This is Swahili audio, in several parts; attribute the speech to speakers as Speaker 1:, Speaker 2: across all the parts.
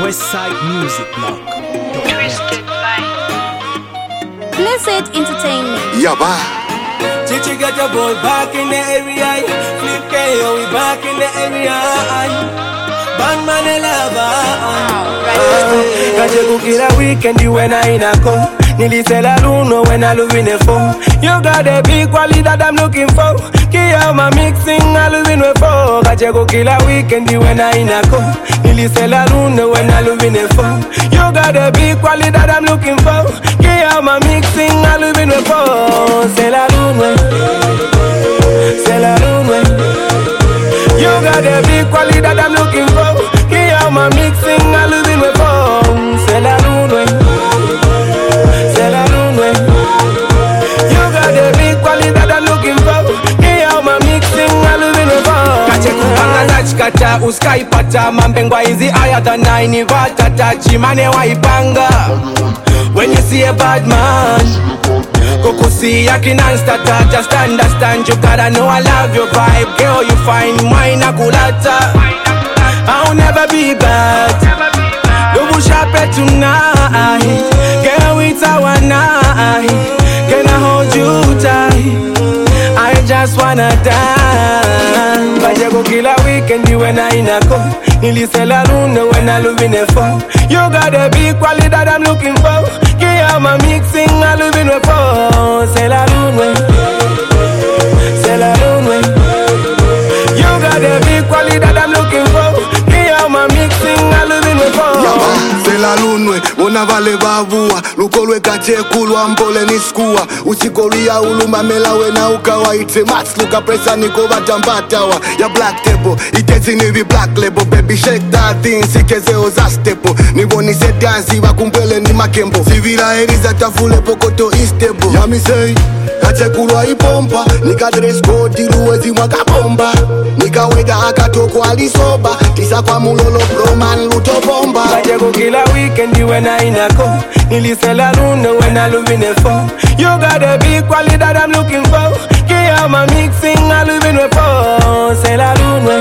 Speaker 1: Westside Music Blog.
Speaker 2: Twisted by
Speaker 3: Blessed Entertainment.
Speaker 4: Yaba.
Speaker 5: Chichi got your ball back in the area. Flip KO, we back in the area. Bandman a lover. Kaje kukila weekend you when I inako. Nilisela luno when I love in a phone. You got the big quality that I'm looking for. Kia my mixing I love in a phone. Kaje kukila weekend you when I inako. Nilisela luno when I love in a phone. You got the big quality that I'm looking for. Kia my mixing I love in a phone. C'est la lune, c'est la lune. You got the big quality that I'm looking for. Kia my mixing I love in a phone. C'est la lune, c'est la lune. You got the big quality that I'm looking for. Kia my mixing I love in a phone. Kache kupanga zachikata uskaipata. Mambengwa hizi higher than 9 vatata. Chimane waipanga. When you see a bad man, Kokusi yakinan stata. Just understand you gotta know I love your vibe. Girl you find mine a kulata. I'll never be bad. Double sharp tonight. Girl it's our night. Can I hold you tight? I just wanna dance. Kaje kukila weekend you when I inako. Nilisela lune when I love in a phone. You got the big quality that I'm looking for. Kia my mixing I love in a phone. C'est la lune, c'est la lune. You got the big quality that I'm looking for. Kia my mixing I love in a phone.
Speaker 4: Yaba. C'est la lune. Ona vale bavua. Lukolwe kache kulwa mpole niskua. Uchikoria uluma melawe na ukawaite. Mats luka presa niko batambatawa. Ya black table. Itezi nivi black label. Baby shake that thing. Sikezeo za stepo. Nivoni se dansi wakumbele ni makembo. Sivira eriza tafule pokoto istable. Ya mi say. Kache kulwa ipompa. Nika dress code iruwezi mwaka bomba. Nika weda akatoko alisoba. Tisa kwa mulolo broman luto bomba.
Speaker 5: Kaje kukila weekend you when I inako. Nilisela lune when I love in a phone. You got the big quality that I'm looking for. Kia my mixing I love in a phone. C'est la lune,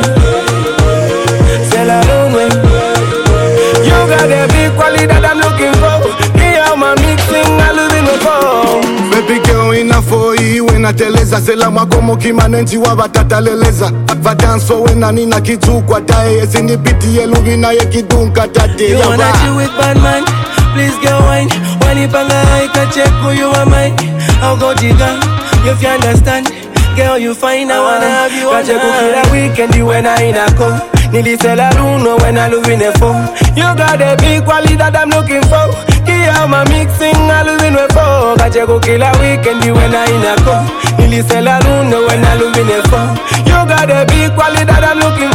Speaker 5: c'est la lune. You got the big quality that I'm looking for. Kia my mixing I love in a phone.
Speaker 4: Baby girl inafoi wena teleza zela mwakomo kimanenji wa batataleleza Vadance for wena nina kitu kwa dae Esini biti ye luvina ye kidunka tate.
Speaker 5: You wanna chill with bad man? Please get wine. Wanipanga haika check you are mine. I'll go jiga if you understand. Girl you fine I wanna have you on. Kache kukila weekend you when I inako. Nilisela luno when I love in a phone. You got the big quality that I'm looking for. Kia my mixing I love in a phone. Kache kukila weekend you when I inako. Nilisela luno when I love in a phone. You got the big quality that I'm looking